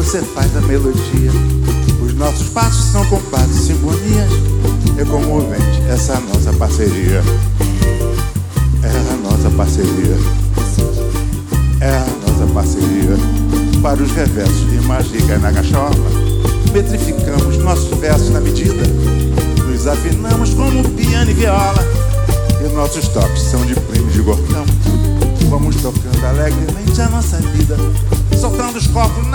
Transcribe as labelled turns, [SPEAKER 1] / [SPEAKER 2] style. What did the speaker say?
[SPEAKER 1] você faz a melodia. Os nossos passos são compassos e sinfonias. É comovente essa nossa parceria. É a nossa parceria. É a nossa parceria. Para os reversos, rimas ricas na cachola, metrificamos nossos versos na medida. Nos afinamos como piano e viola. E nossos toques são de primo de gordão. Vamos tocando alegremente a nossa vida, soltando os copos na